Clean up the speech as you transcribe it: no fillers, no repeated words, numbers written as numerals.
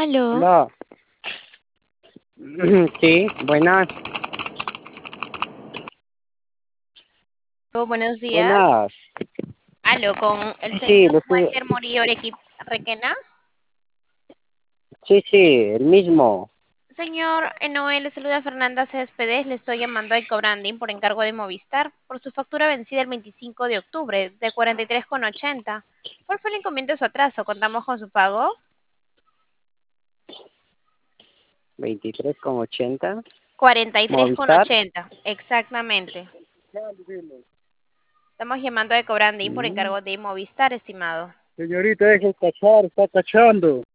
Aló, Hola. Sí, buenas, buenos días. buenas. Aló, con el Sí, señor Walter Morillo Requena. sí, el mismo. Señor Noel, le saluda Fernanda Céspedes. Le estoy llamando a Cobranding por encargo de Movistar por su factura vencida el 25 de octubre de 43,80. ¿Cuál fue el inconveniente de su atraso? ¿Contamos con su pago? 23,80. Movistar. 43,80, exactamente. Estamos llamando a Cobranding por Mm. encargo de Movistar, estimado. Señorita, deje de cachar, está cachando.